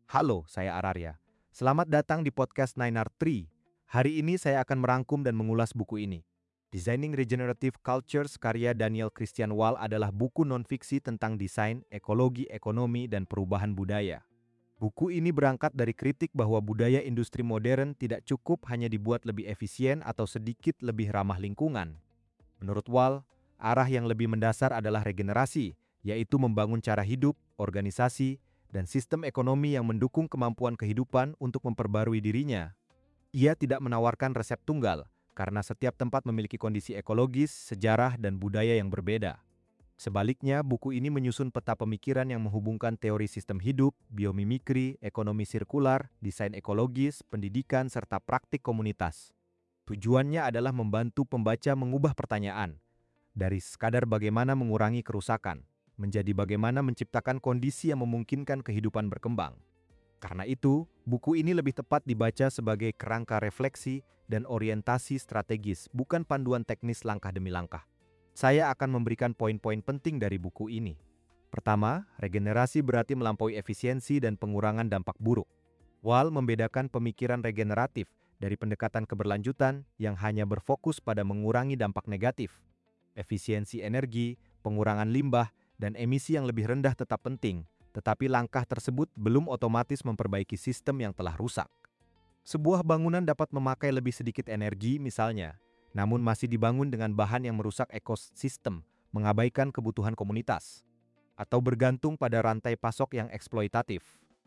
Halo, saya Ararya. Selamat datang di podcast 9R3. Hari ini saya akan merangkum dan mengulas buku ini. Designing Regenerative Cultures karya Daniel Christian Wahl adalah buku non-fiksi tentang desain, ekologi, ekonomi, dan perubahan budaya. Buku ini berangkat dari kritik bahwa budaya industri modern tidak cukup hanya dibuat lebih efisien atau sedikit lebih ramah lingkungan. Menurut Wahl, arah yang lebih mendasar adalah regenerasi, yaitu membangun cara hidup, organisasi, dan sistem ekonomi yang mendukung kemampuan kehidupan untuk memperbarui dirinya. Ia tidak menawarkan resep tunggal, karena setiap tempat memiliki kondisi ekologis, sejarah, dan budaya yang berbeda. Sebaliknya, buku ini menyusun peta pemikiran yang menghubungkan teori sistem hidup, biomimikri, ekonomi sirkular, desain ekologis, pendidikan, serta praktik komunitas. Tujuannya adalah membantu pembaca mengubah pertanyaan, dari sekadar bagaimana mengurangi kerusakan, menjadi bagaimana menciptakan kondisi yang memungkinkan kehidupan berkembang. Karena itu, buku ini lebih tepat dibaca sebagai kerangka refleksi dan orientasi strategis, bukan panduan teknis langkah demi langkah. Saya akan memberikan poin-poin penting dari buku ini. Pertama, regenerasi berarti melampaui efisiensi dan pengurangan dampak buruk. Wahl membedakan pemikiran regeneratif dari pendekatan keberlanjutan yang hanya berfokus pada mengurangi dampak negatif. Efisiensi energi, pengurangan limbah, dan emisi yang lebih rendah tetap penting, tetapi langkah tersebut belum otomatis memperbaiki sistem yang telah rusak. Sebuah bangunan dapat memakai lebih sedikit energi misalnya, namun masih dibangun dengan bahan yang merusak ekosistem, mengabaikan kebutuhan komunitas, atau bergantung pada rantai pasok yang eksploitatif.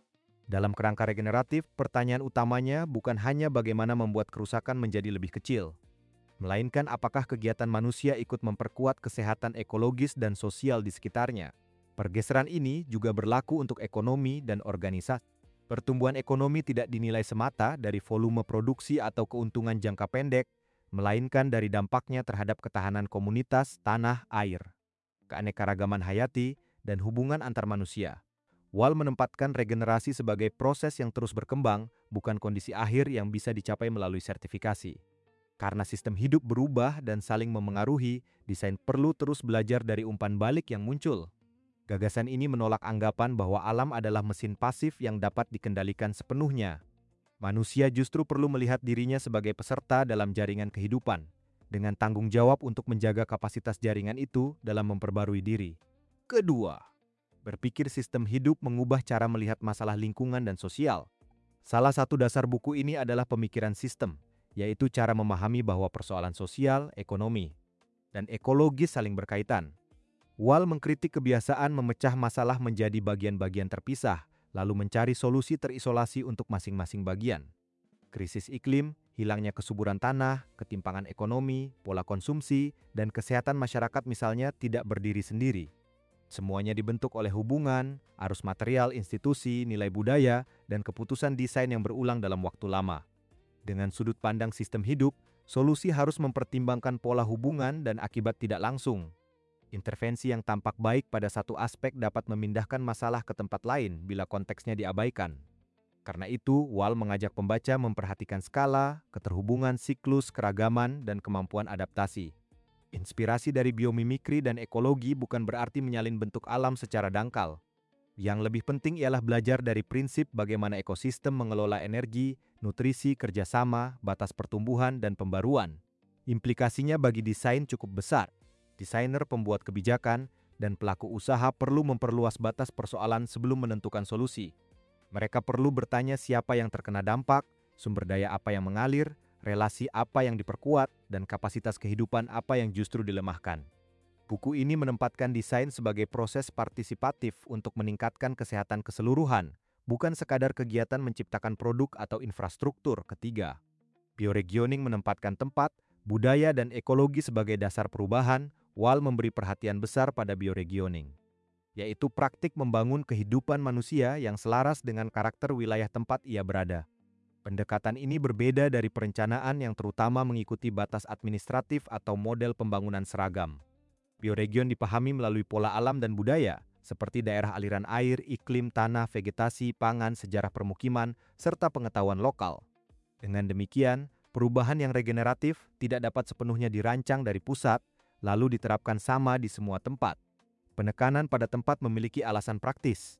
Dalam kerangka regeneratif, pertanyaan utamanya bukan hanya bagaimana membuat kerusakan menjadi lebih kecil, melainkan apakah kegiatan manusia ikut memperkuat kesehatan ekologis dan sosial di sekitarnya. Pergeseran ini juga berlaku untuk ekonomi dan organisasi. Pertumbuhan ekonomi tidak dinilai semata dari volume produksi atau keuntungan jangka pendek, melainkan dari dampaknya terhadap ketahanan komunitas, tanah, air, keanekaragaman hayati, dan hubungan antar manusia. Wahl menempatkan regenerasi sebagai proses yang terus berkembang, bukan kondisi akhir yang bisa dicapai melalui sertifikasi. Karena sistem hidup berubah dan saling memengaruhi, desain perlu terus belajar dari umpan balik yang muncul. Gagasan ini menolak anggapan bahwa alam adalah mesin pasif yang dapat dikendalikan sepenuhnya. Manusia justru perlu melihat dirinya sebagai peserta dalam jaringan kehidupan, dengan tanggung jawab untuk menjaga kapasitas jaringan itu dalam memperbarui diri. Kedua, berpikir sistem hidup mengubah cara melihat masalah lingkungan dan sosial. Salah satu dasar buku ini adalah pemikiran sistem, yaitu cara memahami bahwa persoalan sosial, ekonomi, dan ekologis saling berkaitan. Wahl mengkritik kebiasaan memecah masalah menjadi bagian-bagian terpisah, lalu mencari solusi terisolasi untuk masing-masing bagian. Krisis iklim, hilangnya kesuburan tanah, ketimpangan ekonomi, pola konsumsi, dan kesehatan masyarakat misalnya tidak berdiri sendiri. Semuanya dibentuk oleh hubungan, arus material, institusi, nilai budaya, dan keputusan desain yang berulang dalam waktu lama. Dengan sudut pandang sistem hidup, solusi harus mempertimbangkan pola hubungan dan akibat tidak langsung. Intervensi yang tampak baik pada satu aspek dapat memindahkan masalah ke tempat lain bila konteksnya diabaikan. Karena itu, Wahl mengajak pembaca memperhatikan skala, keterhubungan siklus, keragaman, dan kemampuan adaptasi. Inspirasi dari biomimikri dan ekologi bukan berarti menyalin bentuk alam secara dangkal. Yang lebih penting ialah belajar dari prinsip bagaimana ekosistem mengelola energi, nutrisi, kerjasama, batas pertumbuhan, dan pembaruan. Implikasinya bagi desain cukup besar. Desainer, pembuat kebijakan, dan pelaku usaha perlu memperluas batas persoalan sebelum menentukan solusi. Mereka perlu bertanya siapa yang terkena dampak, sumber daya apa yang mengalir, relasi apa yang diperkuat, dan kapasitas kehidupan apa yang justru dilemahkan. Buku ini menempatkan desain sebagai proses partisipatif untuk meningkatkan kesehatan keseluruhan, bukan sekadar kegiatan menciptakan produk atau infrastruktur. Ketiga, bioregioning menempatkan tempat, budaya, dan ekologi sebagai dasar perubahan. Wahl memberi perhatian besar pada bioregioning, yaitu praktik membangun kehidupan manusia yang selaras dengan karakter wilayah tempat ia berada. Pendekatan ini berbeda dari perencanaan yang terutama mengikuti batas administratif atau model pembangunan seragam. Bioregion dipahami melalui pola alam dan budaya, seperti daerah aliran air, iklim, tanah, vegetasi, pangan, sejarah permukiman, serta pengetahuan lokal. Dengan demikian, perubahan yang regeneratif tidak dapat sepenuhnya dirancang dari pusat, lalu diterapkan sama di semua tempat. Penekanan pada tempat memiliki alasan praktis.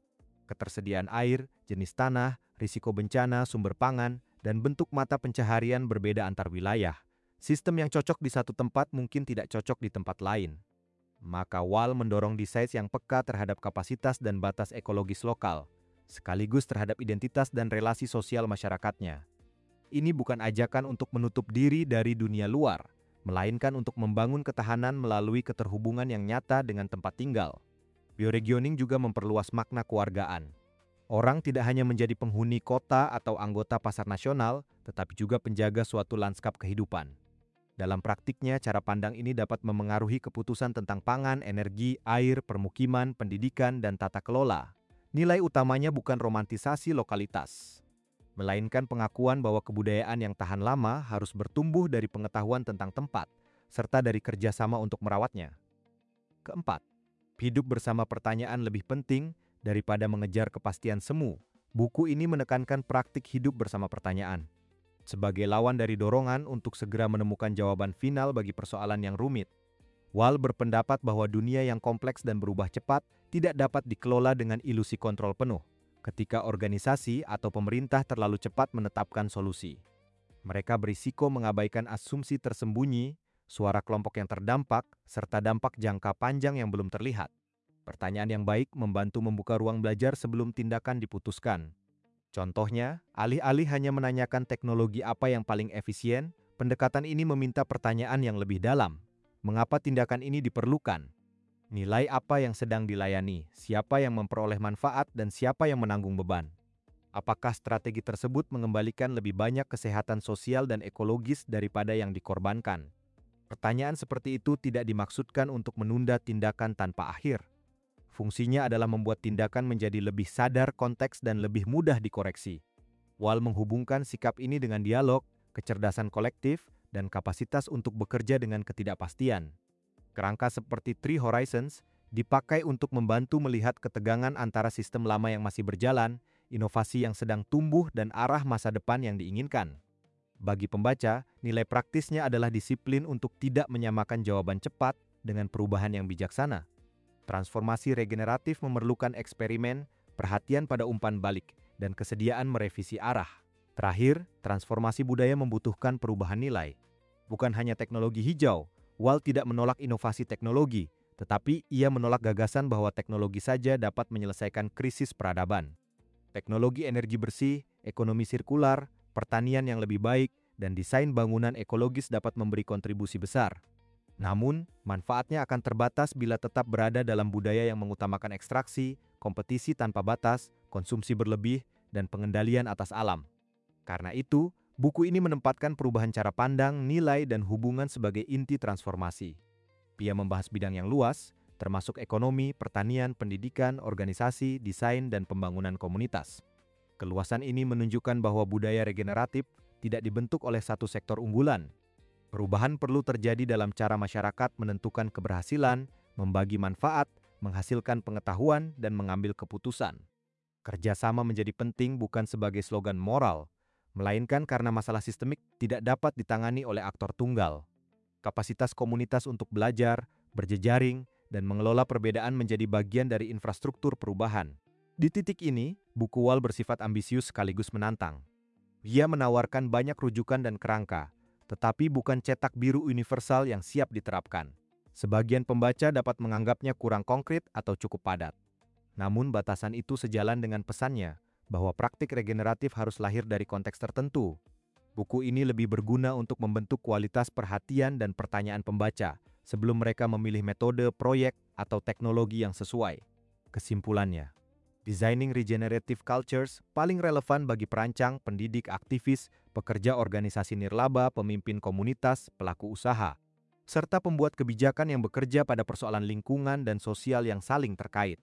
Ketersediaan air, jenis tanah, risiko bencana, sumber pangan, dan bentuk mata pencaharian berbeda antar wilayah. Sistem yang cocok di satu tempat mungkin tidak cocok di tempat lain. Maka WAL mendorong desain yang peka terhadap kapasitas dan batas ekologis lokal, sekaligus terhadap identitas dan relasi sosial masyarakatnya. Ini bukan ajakan untuk menutup diri dari dunia luar, melainkan untuk membangun ketahanan melalui keterhubungan yang nyata dengan tempat tinggal. Bioregioning juga memperluas makna kewargaan. Orang tidak hanya menjadi penghuni kota atau anggota pasar nasional, tetapi juga penjaga suatu lanskap kehidupan. Dalam praktiknya, cara pandang ini dapat memengaruhi keputusan tentang pangan, energi, air, permukiman, pendidikan, dan tata kelola. Nilai utamanya bukan romantisasi lokalitas, melainkan pengakuan bahwa kebudayaan yang tahan lama harus bertumbuh dari pengetahuan tentang tempat, serta dari kerjasama untuk merawatnya. Keempat, hidup bersama pertanyaan lebih penting daripada mengejar kepastian semu. Buku ini menekankan praktik hidup bersama pertanyaan sebagai lawan dari dorongan untuk segera menemukan jawaban final bagi persoalan yang rumit. WAL berpendapat bahwa dunia yang kompleks dan berubah cepat tidak dapat dikelola dengan ilusi kontrol penuh ketika organisasi atau pemerintah terlalu cepat menetapkan solusi. Mereka berisiko mengabaikan asumsi tersembunyi, suara kelompok yang terdampak, serta dampak jangka panjang yang belum terlihat. Pertanyaan yang baik membantu membuka ruang belajar sebelum tindakan diputuskan. Contohnya, alih-alih hanya menanyakan teknologi apa yang paling efisien, pendekatan ini meminta pertanyaan yang lebih dalam. Mengapa tindakan ini diperlukan? Nilai apa yang sedang dilayani? Siapa yang memperoleh manfaat dan siapa yang menanggung beban? Apakah strategi tersebut mengembalikan lebih banyak kesehatan sosial dan ekologis daripada yang dikorbankan? Pertanyaan seperti itu tidak dimaksudkan untuk menunda tindakan tanpa akhir. Fungsinya adalah membuat tindakan menjadi lebih sadar konteks dan lebih mudah dikoreksi. WAL menghubungkan sikap ini dengan dialog, kecerdasan kolektif, dan kapasitas untuk bekerja dengan ketidakpastian. Kerangka seperti Three Horizons dipakai untuk membantu melihat ketegangan antara sistem lama yang masih berjalan, inovasi yang sedang tumbuh, dan arah masa depan yang diinginkan. Bagi pembaca, nilai praktisnya adalah disiplin untuk tidak menyamakan jawaban cepat dengan perubahan yang bijaksana. Transformasi regeneratif memerlukan eksperimen, perhatian pada umpan balik, dan kesediaan merevisi arah. Terakhir, transformasi budaya membutuhkan perubahan nilai. Bukan hanya teknologi hijau, WAL tidak menolak inovasi teknologi, tetapi ia menolak gagasan bahwa teknologi saja dapat menyelesaikan krisis peradaban. Teknologi energi bersih, ekonomi sirkular, pertanian yang lebih baik, dan desain bangunan ekologis dapat memberi kontribusi besar. Namun, manfaatnya akan terbatas bila tetap berada dalam budaya yang mengutamakan ekstraksi, kompetisi tanpa batas, konsumsi berlebih, dan pengendalian atas alam. Karena itu, buku ini menempatkan perubahan cara pandang, nilai, dan hubungan sebagai inti transformasi. Ia membahas bidang yang luas, termasuk ekonomi, pertanian, pendidikan, organisasi, desain, dan pembangunan komunitas. Keluasan ini menunjukkan bahwa budaya regeneratif tidak dibentuk oleh satu sektor unggulan. Perubahan perlu terjadi dalam cara masyarakat menentukan keberhasilan, membagi manfaat, menghasilkan pengetahuan, dan mengambil keputusan. Kerjasama menjadi penting bukan sebagai slogan moral, melainkan karena masalah sistemik tidak dapat ditangani oleh aktor tunggal. Kapasitas komunitas untuk belajar, berjejaring, dan mengelola perbedaan menjadi bagian dari infrastruktur perubahan. Di titik ini, buku WAL bersifat ambisius sekaligus menantang. Ia menawarkan banyak rujukan dan kerangka, tetapi bukan cetak biru universal yang siap diterapkan. Sebagian pembaca dapat menganggapnya kurang konkret atau cukup padat. Namun batasan itu sejalan dengan pesannya bahwa praktik regeneratif harus lahir dari konteks tertentu. Buku ini lebih berguna untuk membentuk kualitas perhatian dan pertanyaan pembaca sebelum mereka memilih metode, proyek, atau teknologi yang sesuai. Kesimpulannya, Designing Regenerative Cultures paling relevan bagi perancang, pendidik, aktivis, pekerja organisasi nirlaba, pemimpin komunitas, pelaku usaha, serta pembuat kebijakan yang bekerja pada persoalan lingkungan dan sosial yang saling terkait.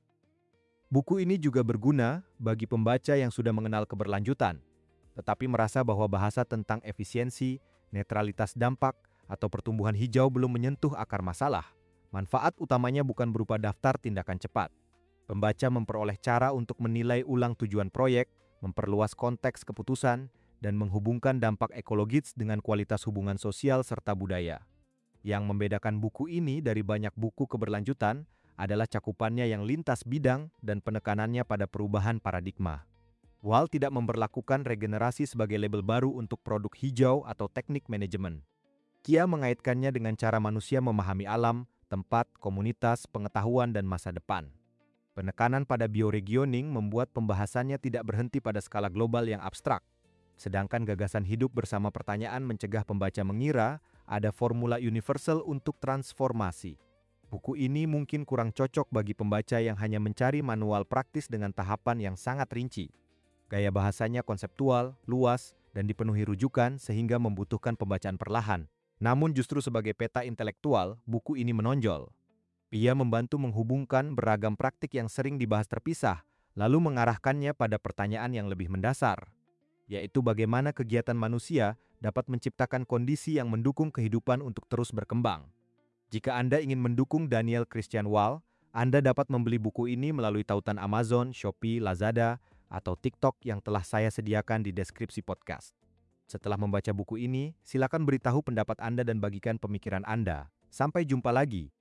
Buku ini juga berguna bagi pembaca yang sudah mengenal keberlanjutan, tetapi merasa bahwa bahasa tentang efisiensi, netralitas dampak, atau pertumbuhan hijau belum menyentuh akar masalah. Manfaat utamanya bukan berupa daftar tindakan cepat. Pembaca memperoleh cara untuk menilai ulang tujuan proyek, memperluas konteks keputusan, dan menghubungkan dampak ekologis dengan kualitas hubungan sosial serta budaya. Yang membedakan buku ini dari banyak buku keberlanjutan adalah cakupannya yang lintas bidang dan penekanannya pada perubahan paradigma. Wall tidak memberlakukan regenerasi sebagai label baru untuk produk hijau atau teknik manajemen. Kia mengaitkannya dengan cara manusia memahami alam, tempat, komunitas, pengetahuan, dan masa depan. Penekanan pada bioregioning membuat pembahasannya tidak berhenti pada skala global yang abstrak. Sedangkan gagasan hidup bersama pertanyaan mencegah pembaca mengira ada formula universal untuk transformasi. Buku ini mungkin kurang cocok bagi pembaca yang hanya mencari manual praktis dengan tahapan yang sangat rinci. Gaya bahasanya konseptual, luas, dan dipenuhi rujukan sehingga membutuhkan pembacaan perlahan. Namun justru sebagai peta intelektual, buku ini menonjol. Ia membantu menghubungkan beragam praktik yang sering dibahas terpisah, lalu mengarahkannya pada pertanyaan yang lebih mendasar, yaitu bagaimana kegiatan manusia dapat menciptakan kondisi yang mendukung kehidupan untuk terus berkembang. Jika Anda ingin mendukung Daniel Christian Wahl, Anda dapat membeli buku ini melalui tautan Amazon, Shopee, Lazada, atau TikTok yang telah saya sediakan di deskripsi podcast. Setelah membaca buku ini, silakan beritahu pendapat Anda dan bagikan pemikiran Anda. Sampai jumpa lagi.